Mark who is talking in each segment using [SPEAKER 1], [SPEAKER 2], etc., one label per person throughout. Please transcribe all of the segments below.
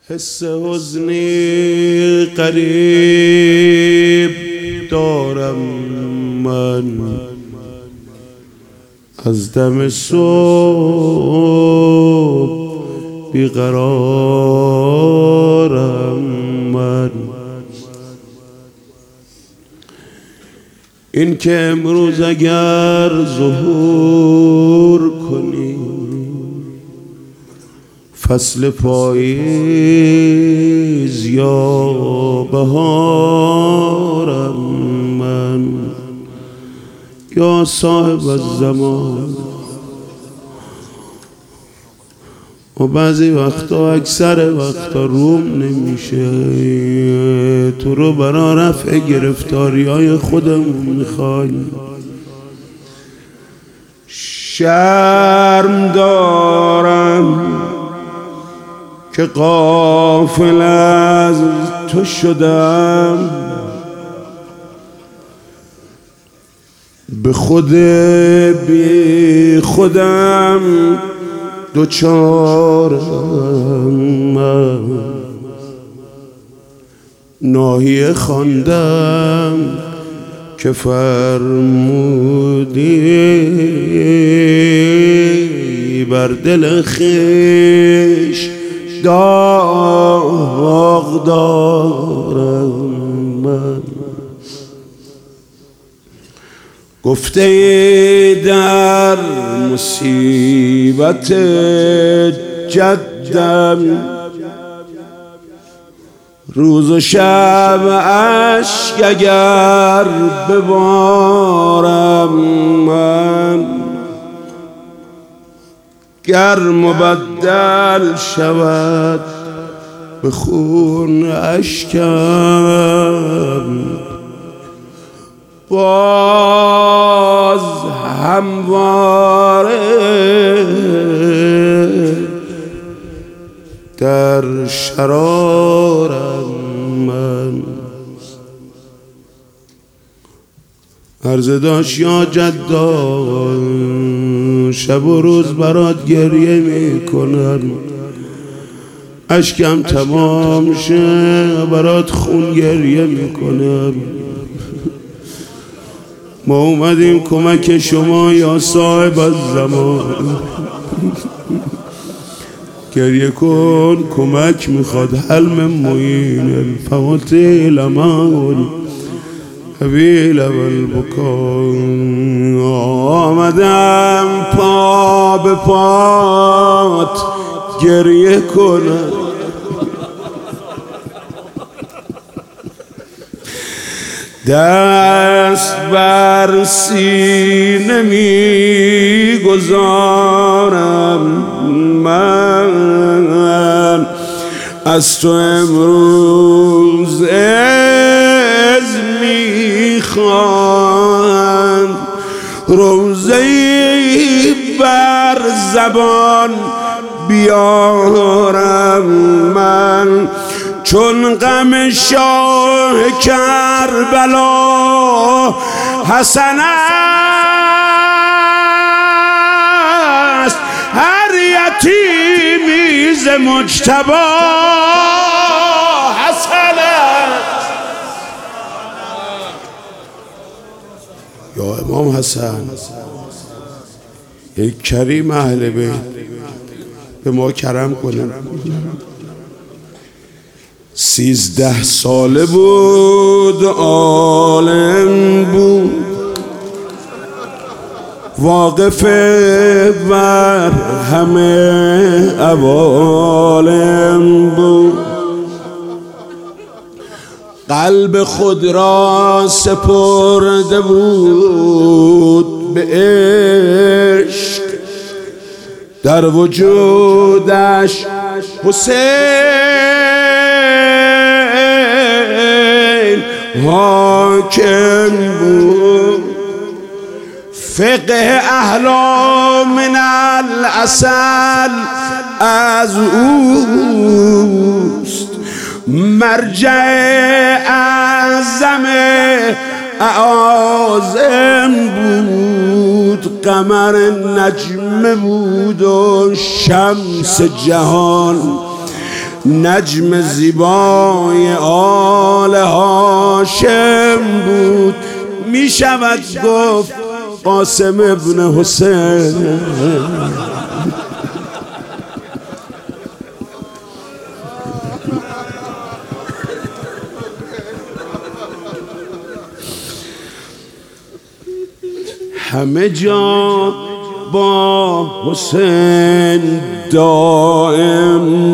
[SPEAKER 1] حس حزنی قریب دارم من از دم صبح بیقرارم من. این که امروز اگر ظهور کنی فصل پاییز یا بهارم من، یا صاحب الزمان. و بعضی وقتا اکثر وقتا روم نمیشه، تو رو برا رفع گرفتاری های خودمون میخوایم. شرم دارم که غافل از تو شدم، به خود بی خودم دوچارم من. ناحیه خواندم که فرمودی بر دل خویش داغ دارم من. گفته در مصیبت جدم روز و شب اشک اگر ببارم من، گر مبدل شود به خون اشکم باز همواره در شرارم من. عرض داشت یا جدا شب و روز برات گریه میکنم، اشکم تمام شه برات خون گریه میکنم. ما اومدیم کمک شما یا صاحب الزمان. گریه کن کمک میخواد حلم معین الفواتح لمال حبیل والبکان. آمدم پا به پات گریه کنم، دست بر سینه میگذارم من. از تو امروز عز میخوام، روزه‌ای بر زبان بیارم من. چون غم شاه کربلا حسن است، هر یتیمی ز مجتبی حسن است. یا امام حسن ای کریم اهل بیت به ما کرم کنیم. 13 ساله بود عالم بود، واقف بر همه عوالم بود. قلب خود را سپرده بود به عشق، در وجودش حسین حاکم بود. فقه اهلا من العسل از اوست، مرجع اعظم اعاظم بود. قمر نجم بود و شمس جهان، نجم زیبای آل هاشم بود. می شود گفت قاسم ابن حسین. همه جا با حسین دائم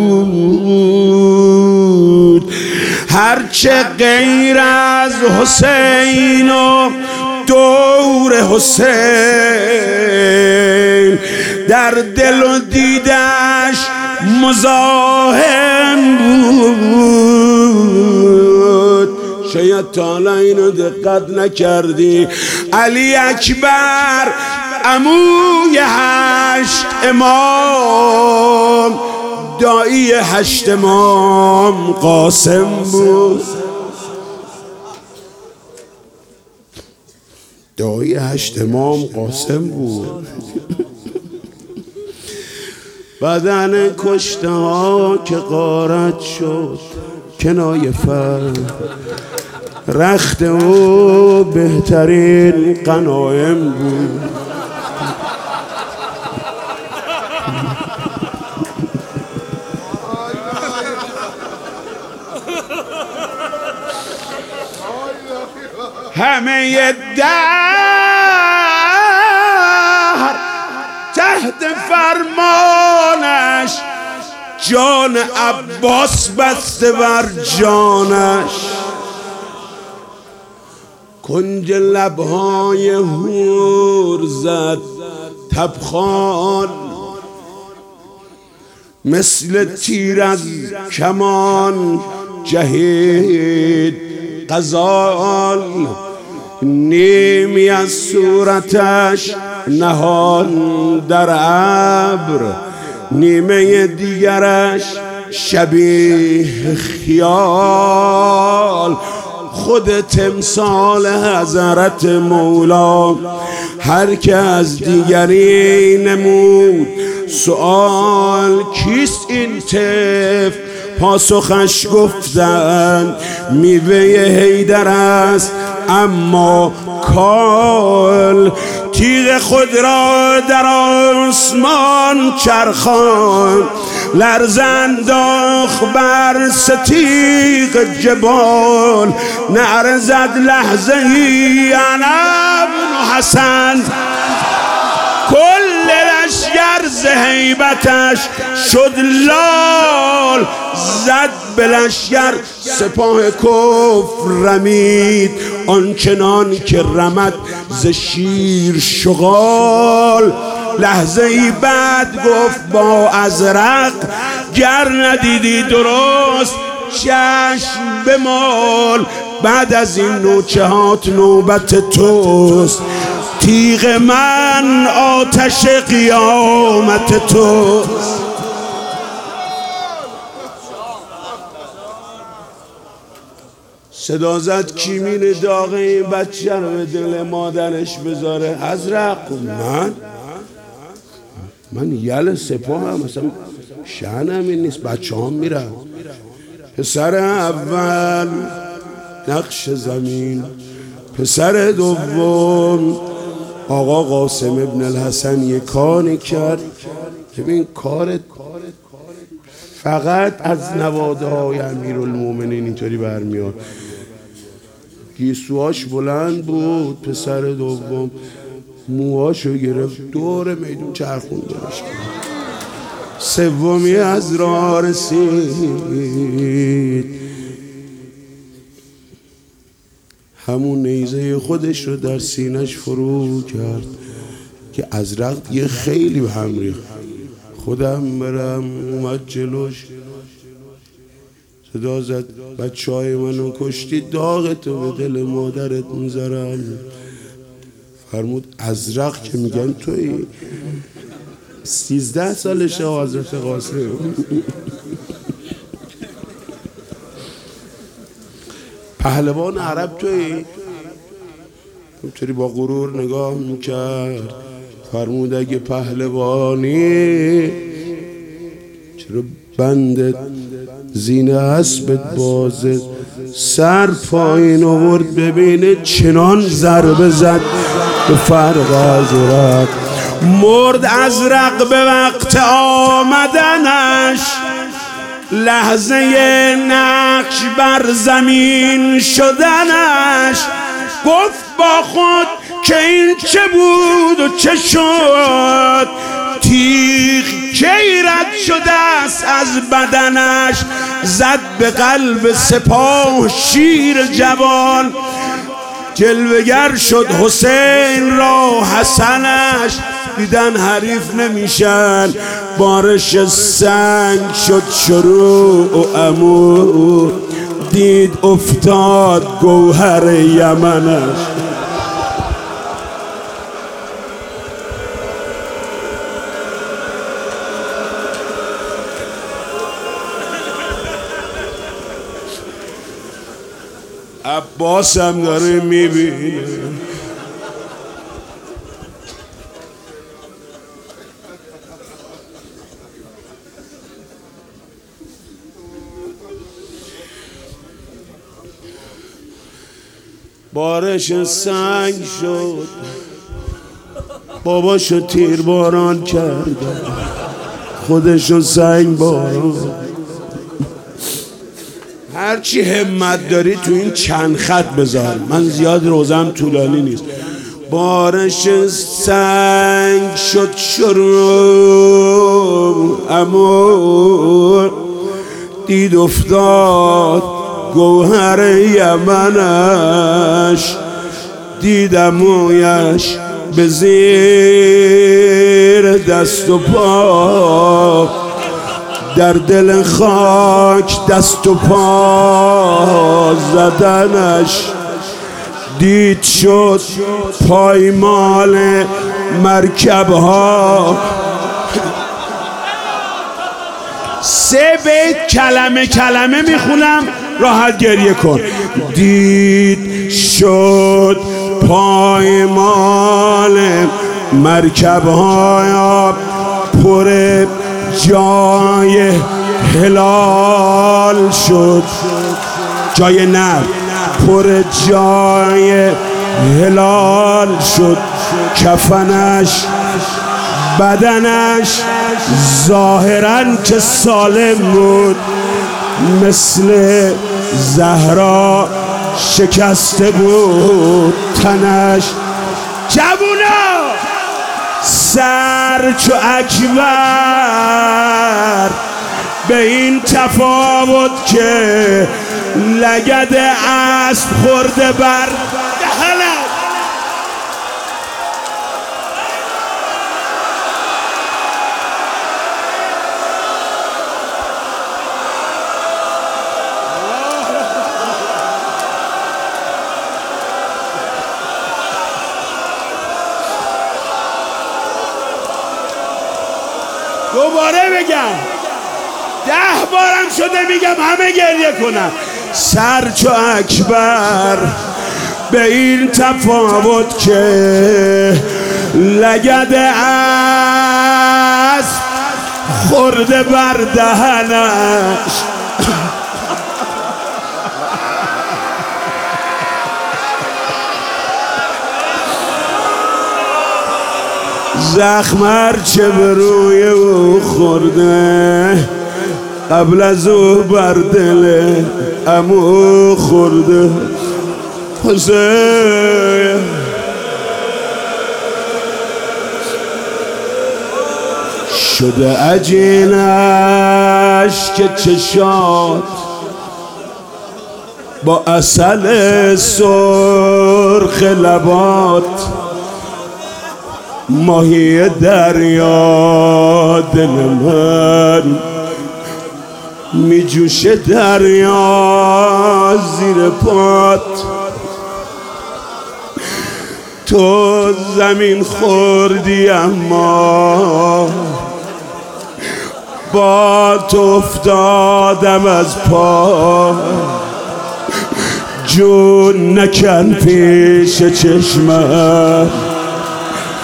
[SPEAKER 1] بود، هرچه غیر از حسین و دور حسین در دل و دیدش مزاحم بود. شاید تا حالا اینو دقت نکردی، علی اکبر عموی 8 امام، دایی 8 امام قاسم بود. دایی 8 امام قاسم بود. بدن کشته ها که غارت شد کنایه فرد، رخت او بهترین غنایم بود. همه دهر تحت فرمانش، جان عباس بسته بر جانش. کنج لبهای هور زد تبخال، مثل تیر از کمان جهید غزال. نیمی از صورتش نهان در ابر، نیمه دیگرش شبیه خیال. خود تمثال حضرت مولا، هر که از دیگری نمود سؤال کیست این طفل، پاسخش گفتند میوه حیدر است اما کال. تیغ خود را در آسمان چرخان، لرزانداخت بر ستیغ جبال. نعره زد لحظه ای انا ابن حسن، کل لشگر ز هیبتش شد لال. زد به لشگر سپاه کفر رمید، آنچنان که رمد ز شیر شغال. لحظه ای بعد گفت با ازرق، گر ندیدی درست چشم بمال. بعد از این نوچهات نوبت توست، تیغ من آتش قیامت توست. صدا زد کی میره داغ این بچه رو به دل مادرش بذاره؟ ازرق. من یل سپاه هم، مثلا شأنم این نیست، بچه هم میرن. پسر اول نقش زمین، پسر دوم آقا قاسم ابن الحسن یک کاری کرد. ببین کارت فقط از نواده های امیرالمومنین اینطوری برمیاد. گیسوهاش بلند بود. پسر دوم موهاشو گرفت دور میدون چرخوندنش. سومی از راه رسید، همون نیزه خودش رو در سینش فرو کرد که ازرق یه خیلی به هم ریخت. خودم برم اومد جلوش، صدا زد بچه های منو کشتی، داغتو به دل مادرت میذارم. فرمود ازرق که میگن توی 13 سالشه حضرت قاسم. پهلوان عرب توی همطوری با غرور نگاه میکرد. فرمود اگه پهلوانی چرا بندت زین اسبت بازه، سر پایین آورد ببینه چنان ضربه زد به فرق ازرق، مرد ازرق به وقت آمدنش، لحظه نقش بر زمین شدنش، گفت با خود که این چه بود و چه شد، تیغ کی رد شده است از بدنش، زد به قلب سپاه شیر جوان، جلوگر شد حسین را حسنش، دیدن حریف نمیشن، بارش سنگ شد شروع و عمو، دید افتاد گوهر یمنش. عباس هم داره میبینه، بارش سنگ شد، باباشو تیر باران کرد، خودشو سنگ باران. هرچی همت داری تو این چند خط بذار، من زیاد روزم طولانی نیست. بارش سنگ شد شروع امور، دید افتاد گوهر یمنش، دید امویش به زیر دست و پا، در دل خاک دست و پا زدنش، دید شد پایمال مرکبها. 3 بیت کلمه کلمه میخونم راحت گریه کن. دید شد پایمال مرکبها، پر جای هلال شد، جای نر پر جای هلال شد، کفنش بدنش ظاهراً که سالم بود، مثل زهرا شکسته بود تنش. جوونا سر چو اکبر، به این تفاوت که لگد اسب خورده بر دهنش. دوباره بگم، 10 بارم شده میگم همه گریه کنن. سر چو اکبر، به این تفاوت که لگد اسب خورده بر دهنش. زخم هرچه به روی او خورده، قبل از او بر دل عمو خورده. حسین شده عجینش که چشات، با عسل سرخ لبات، ماهی دریا دل من می جوشه، دریا زیر پات. تو زمین خوردی اما با تو افتادم از پا، جون نکن پیش چشمم،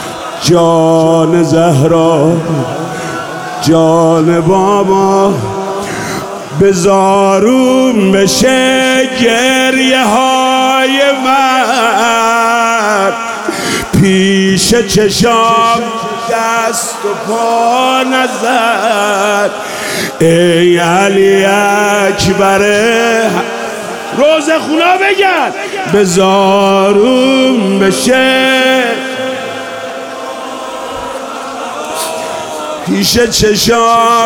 [SPEAKER 1] جان زهرا جان بابا. بزارون بشه گریه های من، پیش چشام دست و پا نزد. ای علی اکبر روز خونا بگن بزارون بشه پیش چشام،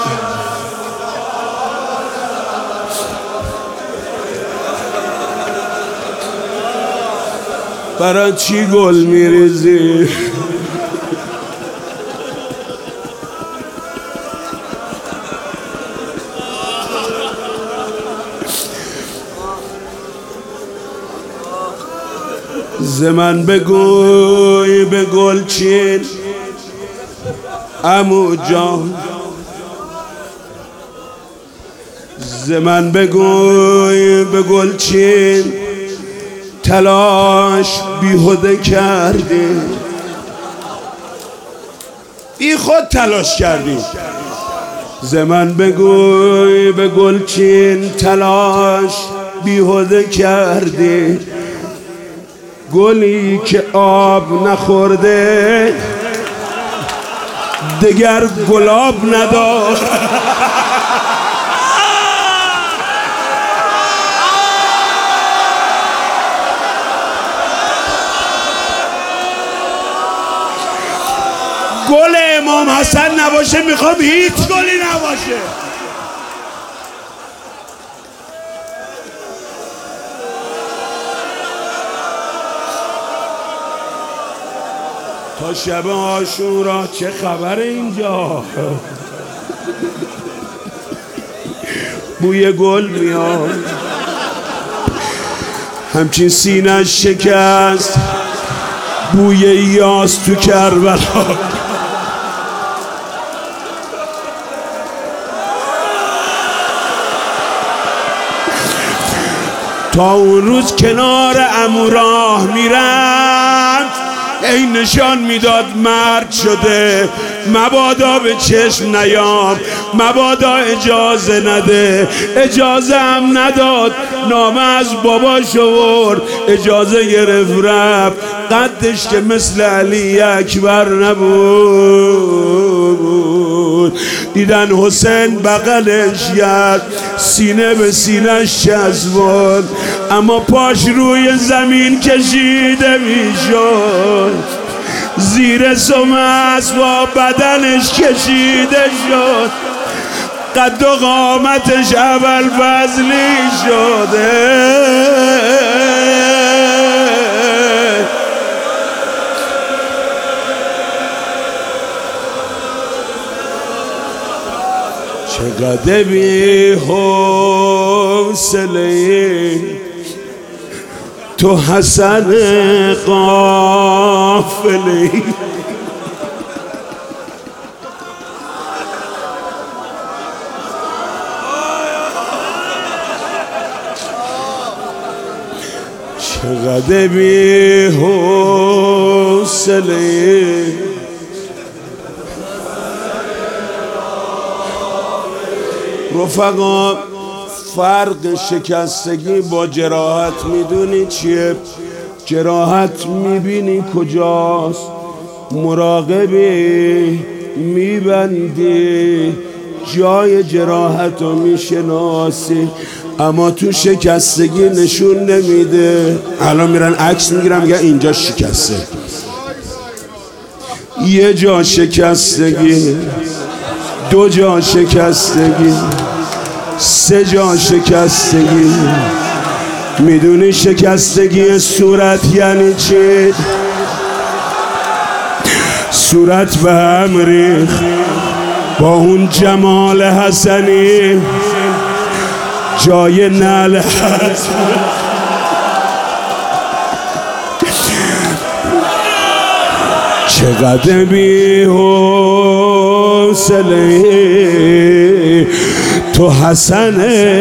[SPEAKER 1] برای چی گل میریزی؟ ز من بگوی به گلچین عمو جان، ز من بگوی به گلچین تلاش بیهوده کردی، بی خود تلاش کردی. ز من بگوی به گلچین تلاش بیهوده کردی، گلی که آب نخورده دگر گلاب ندار. گل امام حسن نباشه میخوام هیچ گلی نباشه. تا شب عاشورا چه خبر اینجا؟ بوی گل میاد، همچین سینه‌اش شکست بوی یاس تو کربلا. تا اون روز کنار عمو راه میرم، ای نشان میداد مرد شده، مبادا به چشم نیام، مبادا اجازه نده. اجازه هم نداد، نامه از باباش آورد، اجازه گرفت رفت. قدش که مثل علی اکبر نبود. دیدن حسین بغلش کرد، سینه به سینه‌اش چسبوند، اما پاش روی زمین کشیده میشد، زیر سم اسباب بدنش کشیده شد، قد و قامتش اول فضلی شده. چقدر بی حوصله تو حسن قافله، چقدر بی حوصله رفقا. فرق شکستگی با جراحت میدونی چیه؟ جراحت میبینی کجاست، مراقبی، میبندی، جای جراحت رو میشناسی، اما تو شکستگی نشون نمیده. الان میرن عکس میگیرن میگن اینجا شکسته. یه جا شکستگی، دو جا شکستگی، سه جا شکستگی. میدونی شکستگی صورت یعنی چی؟ صورت به هم ریخت با اون جمال حسنی، جای نعل هست. چقدر بی حوصله تو حسن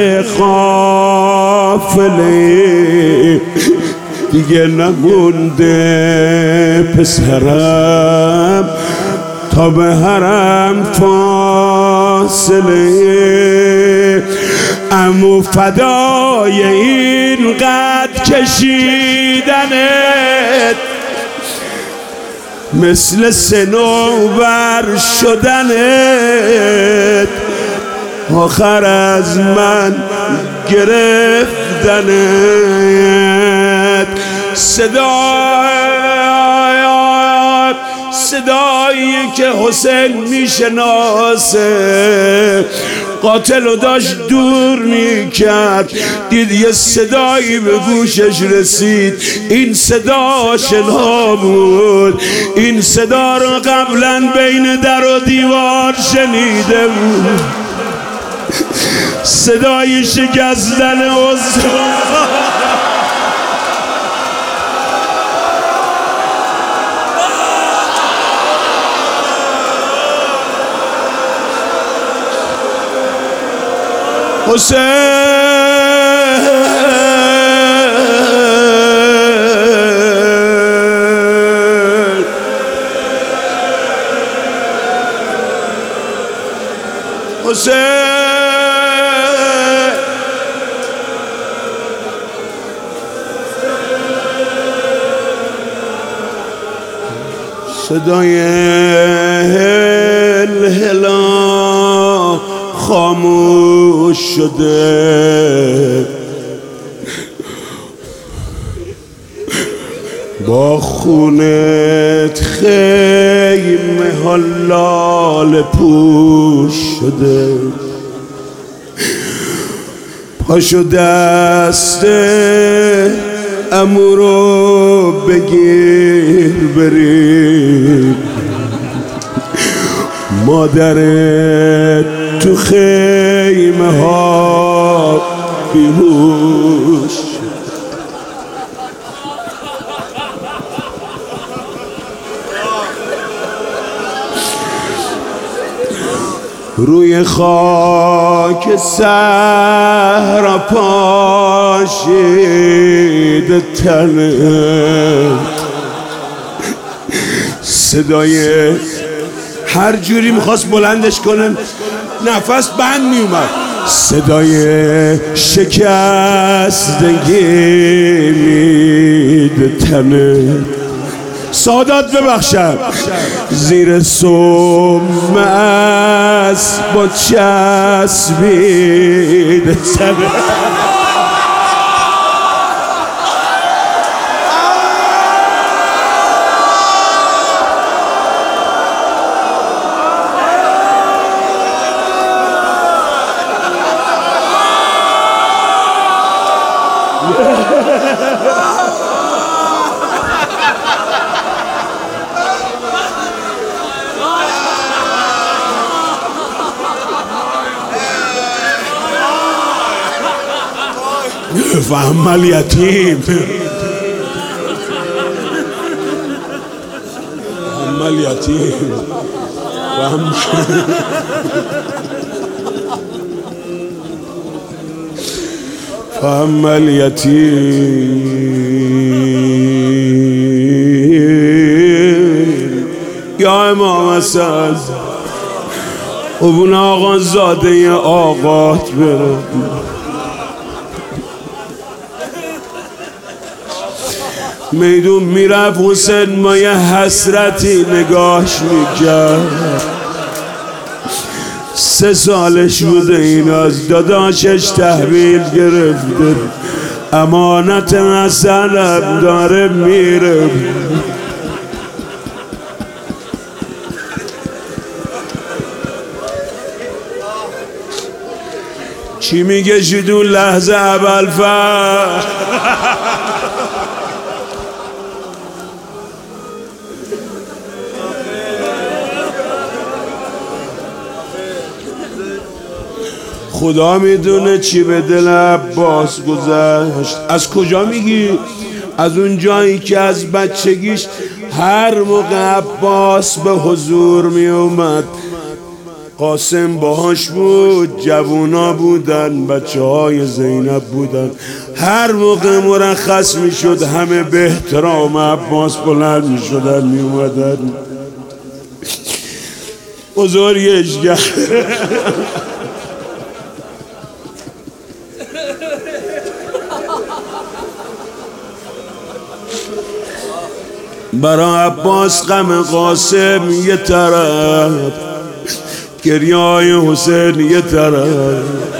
[SPEAKER 1] قافله، دیگه نمونده پسرم تا به حرم فاصله. امو فدای این قد کشیدنت، مثل صنوبر شدنت، آخر از من گرفتنت. صدایی که حسین میشناسه، قاتلو داشت دور میکرد، دید یه صدایی به گوشش رسید. این صدا شنا بود، این صدا رو قبلا بین در و دیوار شنیده بود، صدای شکستن استخوان. حسین صدای هلا خاموش شده، با خونت خیمه ها لاله پوش شده. پاشو دست عمو رو بگیر بریم، مادرت تو خیمه ها بیهوش. روی خاک صحرا پاشیده تنه، صدای هر جوری میخواست بلندش کنن نفس بند میومد، صدای شکستگی میده تنه. سادات ببخشم زیر سم اسب چسبیده تنه. فهم الیتیم، فهم الیتیم، فهم الیتیم. یا امام حسن ابن آقا زاده آقات بره، میدون میرفت حسین ما یه حسرتی نگاهش میکرد. 3 سالش بوده این از داداشش تحویل گرفته، امانت حسنم داره میره. چی میگه شدون لحظه اول خدا میدونه چی به دل عباس گذشت. از کجا میگی؟ از اون جایی که از بچگیش هر موقع عباس به حضور میومد قاسم باهاش بود، جوونا بودن، بچه های زینب بودن، هر موقع مرخص میشد همه به احترام عباس بلند میشدن میومدن بزرگش کرد. برا عباس غم قاسم یه طرف، گریای حسین یه طرف.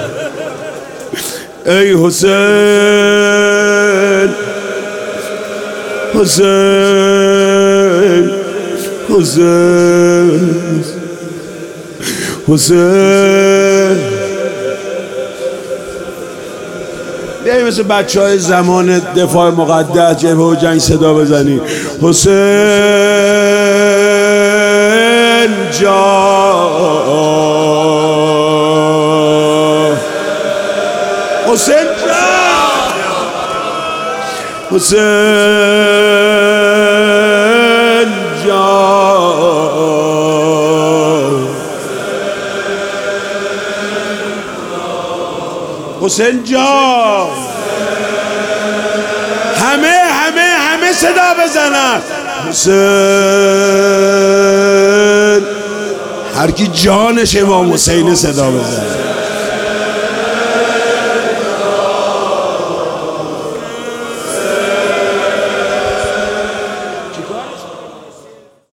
[SPEAKER 1] ای حسین حسین حسین حسین. بیایی مثل بچه های زمان دفاع مقدس جبهه و جنگ صدا بزنی حسین جان، حسین جان، حسین جان، حسین جان. همه صدا بزنن حسین. هر کی جانش امام حسین صدا بزنه.